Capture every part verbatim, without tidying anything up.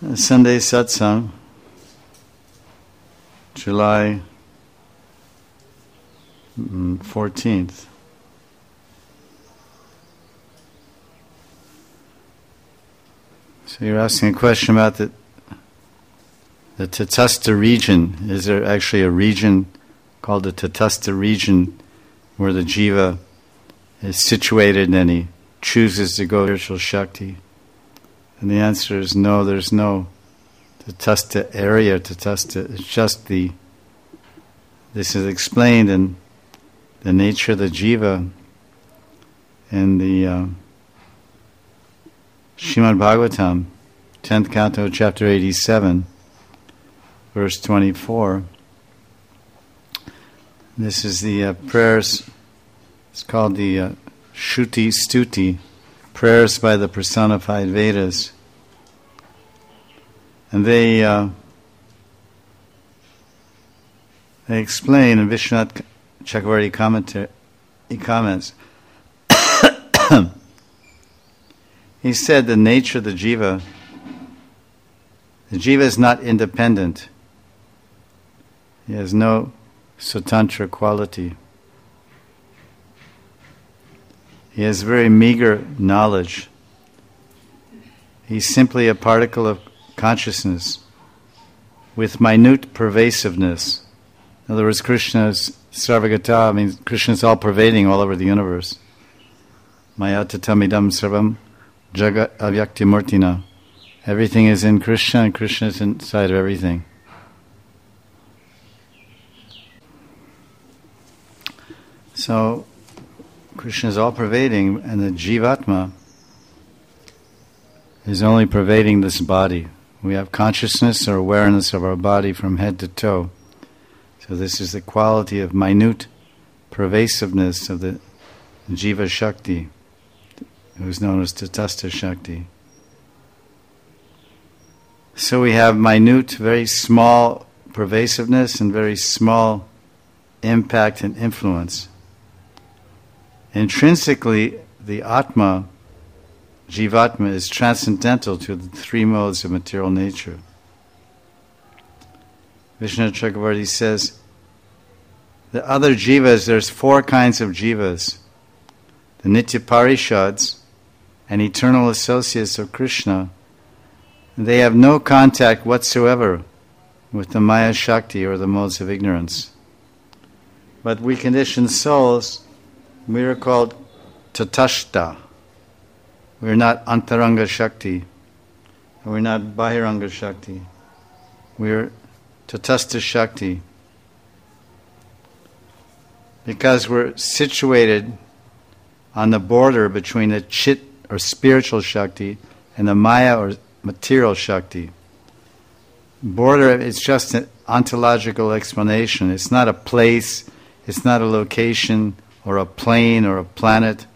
Sunday Satsang, July fourteenth. So you're asking a question about the the Tatastha region. Is there actually a region called the Tatastha region where the jiva is situated and he chooses to go to spiritual Shakti? And the answer is no, there's no Tatastha area, Tatastha. It's just the, this is explained in the nature of the jiva in the uh, Srimad Bhagavatam, tenth canto, chapter eighty-seven, verse twenty-four. This is the uh, prayers, it's called the uh, Shruti Stuti, prayers by the personified Vedas. And they uh, they explain in Vishwanath Chakravarti commentary, he comments, he said the nature of the jiva, the jiva is not independent. He has no swatantra quality. He has very meager knowledge. He's simply a particle of consciousness with minute pervasiveness. In other words, Krishna is sarvagata, means Krishna is all pervading all over the universe. Maya tatamidam sarvam jagat avyakti murtina. Everything is in Krishna and Krishna is inside of everything. So, Krishna is all pervading, and the Jivatma is only pervading this body. We have consciousness or awareness of our body from head to toe. So this is the quality of minute pervasiveness of the Jiva Shakti, who is known as Tatastha Shakti. So we have minute, very small pervasiveness and very small impact and influence. Intrinsically, the Atma, Jivatma, is transcendental to the three modes of material nature. Vishnu Chakravarti says, the other jivas, there's four kinds of jivas. The Nitya Parishads and eternal associates of Krishna, they have no contact whatsoever with the Maya Shakti or the modes of ignorance. But we conditioned souls, we are called Tatashta. We are not Antaranga Shakti. We are not Bahiranga Shakti. We are Tatastha Shakti. Because we're situated on the border between the Chit or spiritual Shakti and the Maya or material Shakti. Border, it's just an ontological explanation. It's not a place, it's not a location, or a plane, or a planet,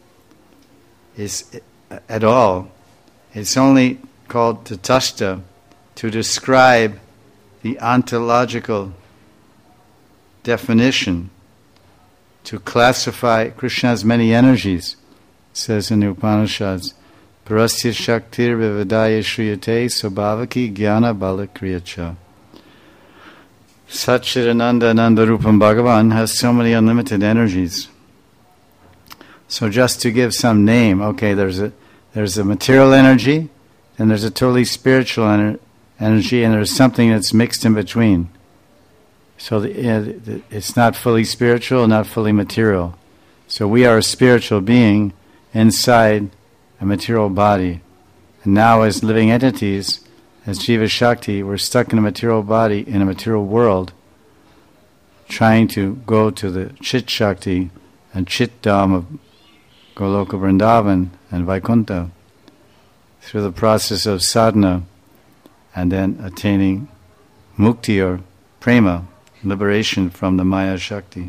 is at all. It's only called Tatastha to describe the ontological definition, to classify. Krishna has many energies, it says in the Upanishads. Parasya Shaktir Vivadaya Shriyate Sobhavaki Jnana Balakriyacha. Satchidananda Nandarupam Bhagavan has so many unlimited energies. So just to give some name, okay, there's a there's a material energy, and there's a totally spiritual ener- energy, and there's something that's mixed in between. So the, uh, the, it's not fully spiritual, not fully material. So we are a spiritual being inside a material body. And now as living entities, as Jiva Shakti, we're stuck in a material body, in a material world, trying to go to the Chit Shakti and Chit Dham of Goloka Vrindavan and Vaikuntha through the process of sadhana and then attaining mukti or prema, liberation from the Maya Shakti.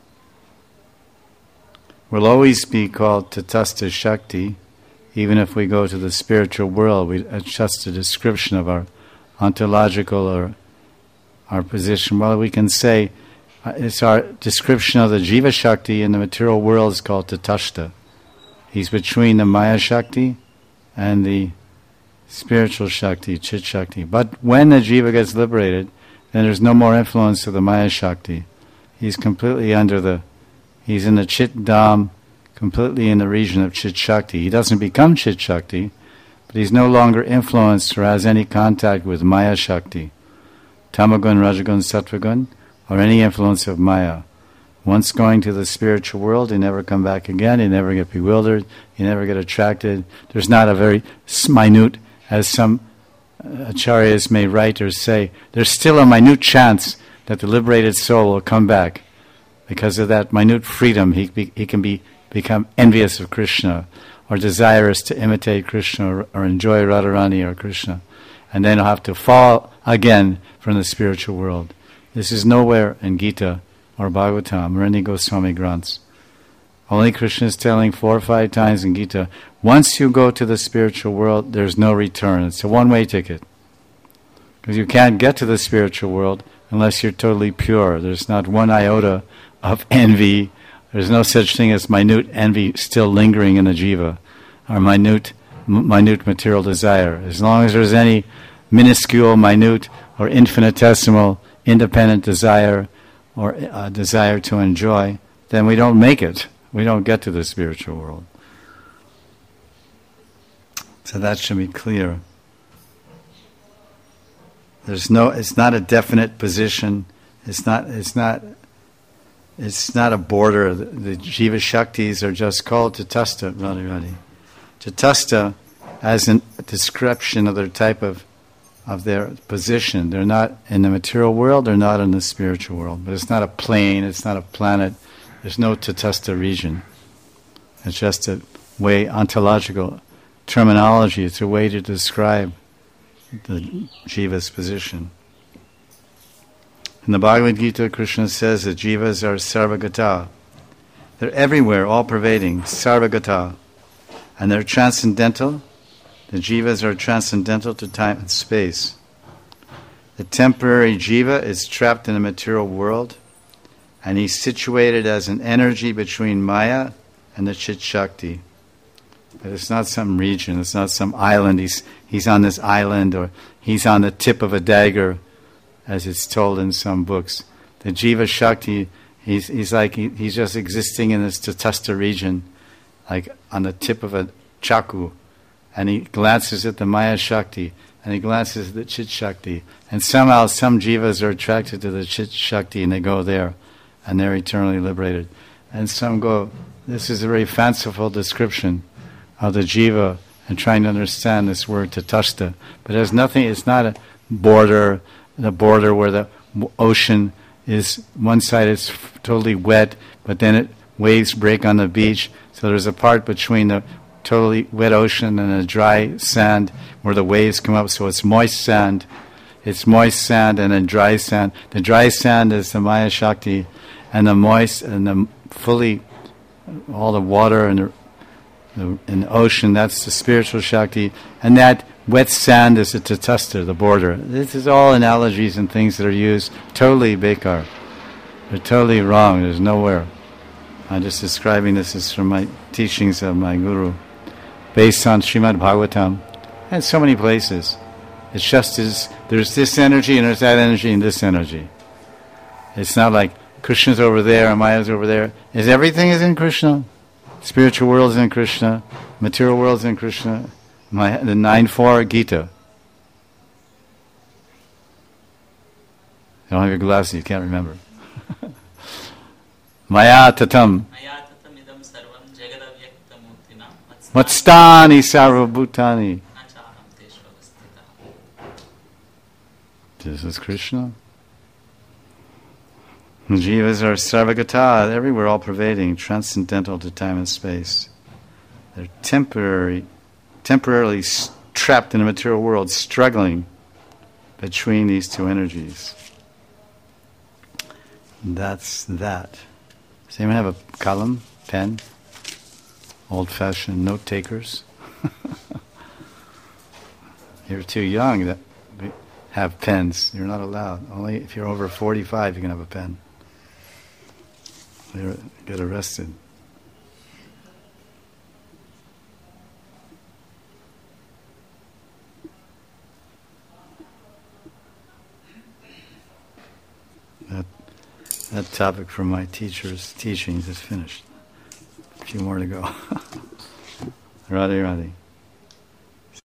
We'll always be called Tatastha Shakti. Even if we go to the spiritual world, we, it's just a description of our ontological or our position. Well, we can say uh, it's our description of the Jiva Shakti in the material world is called Tatastha. He's between the Maya Shakti and the spiritual Shakti, Chit Shakti. But when the Jiva gets liberated, then there's no more influence of the Maya Shakti. He's completely under the, he's in the Chit Dham, completely in the region of Chit Shakti. He doesn't become Chit Shakti, but he's no longer influenced or has any contact with Maya Shakti, Tamagun, Rajagun, Sattvagun, or any influence of Maya. Once going to the spiritual world, you never come back again, you never get bewildered, you never get attracted. There's not a very minute, as some acharyas may write or say, there's still a minute chance that the liberated soul will come back. Because of that minute freedom, he, be, he can be become envious of Krishna, or desirous to imitate Krishna, or, or enjoy Radharani or Krishna. And then he'll have to fall again from the spiritual world. This is nowhere in Gita or Bhagavatam or any Goswami Granths. Only Krishna is telling four or five times in Gita, once you go to the spiritual world, there's no return. It's a one-way ticket. Because you can't get to the spiritual world unless you're totally pure. There's not one iota of envy. There's no such thing as minute envy still lingering in the jiva, or minute, m- minute material desire. As long as there's any minuscule, minute, or infinitesimal independent desire, or uh, desire to enjoy, then we don't make it. We don't get to the spiritual world. So that should be clear. There's no. It's not a definite position. It's not. It's not. It's not a border. The, the Jiva Shaktis are just called Tatastha, Radhi Radhi. Tatastha as a description of their type of of their position. They're not in the material world, they're not in the spiritual world. But it's not a plane, it's not a planet. There's no Tatastha region. It's just a way, ontological terminology. It's a way to describe the Jiva's position. In the Bhagavad Gita, Krishna says that Jivas are sarvagata. They're everywhere, all-pervading, sarvagata. And they're transcendental. The Jivas are transcendental to time and space. The temporary Jiva is trapped in the material world, and he's situated as an energy between Maya and the Chit Shakti. But it's not some region, it's not some island. He's, he's on this island, or he's on the tip of a dagger, as it's told in some books. The Jiva Shakti, he's, he's like, he, he's just existing in this Tatastha region, like on the tip of a chaku. And he glances at the Maya Shakti, and he glances at the Chit Shakti. And somehow some Jivas are attracted to the Chit Shakti, and they go there, and they're eternally liberated. And some go, this is a very fanciful description of the Jiva, and trying to understand this word Tatastha. But there's nothing, it's not a border, the border where the ocean is, one side is f- totally wet, but then it waves break on the beach. So there's a part between the totally wet ocean and a dry sand where the waves come up. So it's moist sand. It's moist sand and then dry sand. The dry sand is the Maya Shakti, and the moist and the fully, all the water and the, the, in the ocean, that's the spiritual Shakti. And that wet sand is the Tatastha, the border. This is all analogies and things that are used totally bekar. They're totally wrong. There's nowhere. I'm just describing this as from my teachings of my guru, based on Srimad Bhagavatam, and so many places. It's just as there's this energy and there's that energy and this energy. It's not like Krishna's over there and Maya's over there. Is everything is in Krishna? Spiritual world is in Krishna. Material world is in Krishna. My, the nine four Gita. You don't have your glasses, you can't remember. Maya tatam. Matstani sarvabhutani. This is Krishna. The Jivas are sarvagata, everywhere, all pervading, transcendental to time and space. They're temporary, temporarily s- trapped in the material world, struggling between these two energies. That's that. Does anyone have a column, pen? Old-fashioned note takers? You're too young to have pens. You're not allowed. Only if you're over forty-five you can have a pen. You get arrested. that topic from my teacher's teachings is finished. A few more to go. Radhe Radhe.